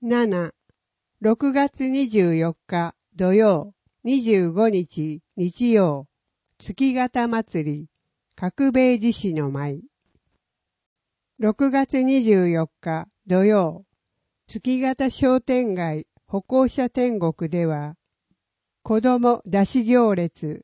7、6月24日土曜、25日日曜、月形祭り、角兵衛獅子の舞。6月24日土曜、月形商店街歩行者天国では、子供出し行列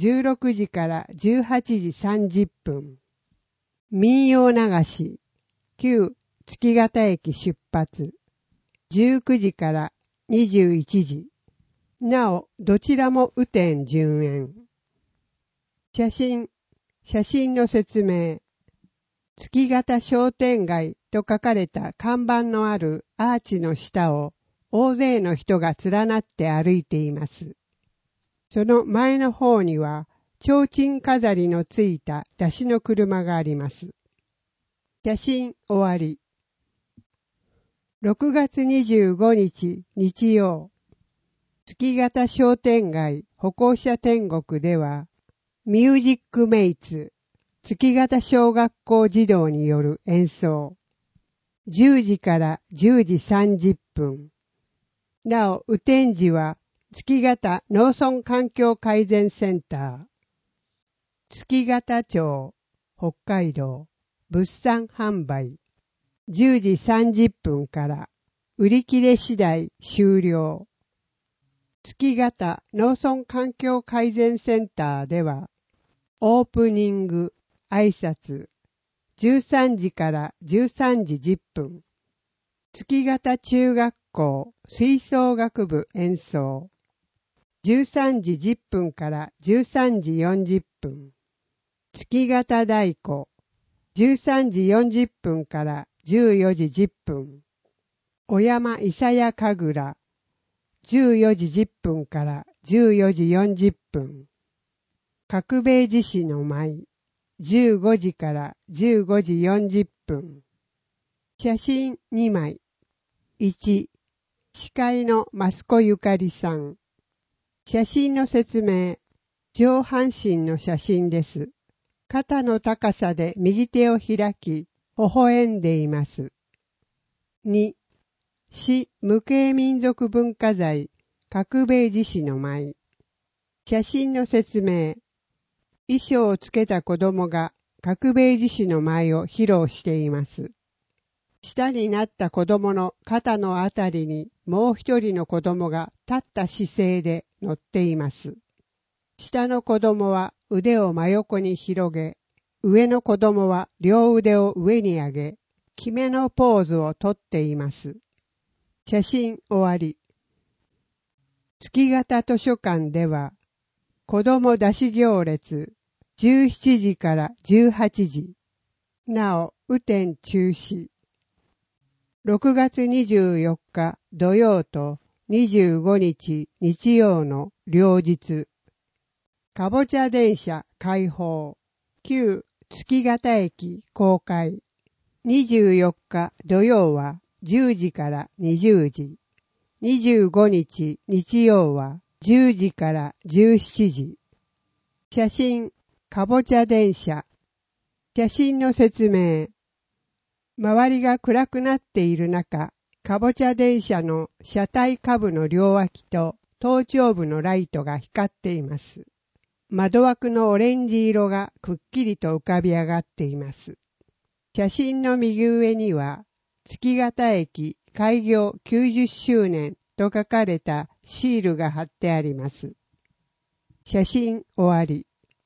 16時から18時30分。民謡流し、旧月形駅出発。19時から21時。なお、どちらも雨天順延。写真の説明。月形商店街と書かれた看板のあるアーチの下を大勢の人が連なって歩いています。その前の方には、提灯飾りのついた出しの車があります。写真終わり。6月25日日曜、月形商店街歩行者天国では、ミュージックメイツ月形小学校児童による演奏。10時から10時30分。なお、雨天時は月形農村環境改善センター、月形町、北海道、物産販売。10時30分から売り切れ次第終了。月形農村環境改善センターでは、オープニング、挨拶、13時から13時10分。月形中学校吹奏楽部演奏。13時10分から13時40分。月形太鼓。13時40分から14時10分。小山伊佐屋神楽。14時10分から14時40分。角兵衛獅子の舞。15時から15時40分。写真2枚。1、司会の益子ゆかりさん。写真の説明。上半身の写真です。肩の高さで右手を開き、微笑んでいます。2、市無形民族文化財、角兵衛獅子の舞。写真の説明。衣装をつけた子供が角兵衛獅子の舞を披露しています。下になった子供の肩のあたりにもう一人の子供が立った姿勢で乗っています。下の子供は腕を真横に広げ、上の子供は両腕を上に上げ、決めのポーズをとっています。写真終わり。月形図書館では、子供出し行列17時から18時。なお、雨天中止。6月24日土曜と25日日曜の両日。かぼちゃ電車開放。旧月形駅公開。24日土曜は10時から20時。25日日曜は10時から17時。写真、かぼちゃ電車。写真の説明。周りが暗くなっている中、かぼちゃ電車の車体下部の両脇と頭頂部のライトが光っています。窓枠のオレンジ色がくっきりと浮かび上がっています。写真の右上には、月形駅開業90周年と書かれたシールが貼ってあります。写真終わり。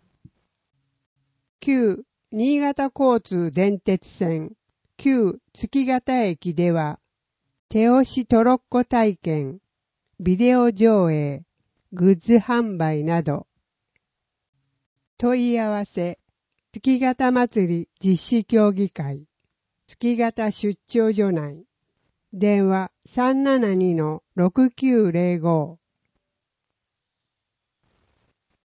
旧新潟交通電鉄線旧月形駅では、手押しトロッコ体験、ビデオ上映、グッズ販売など、問い合わせ、月形祭り実施協議会、月形出張所内、電話 372-6905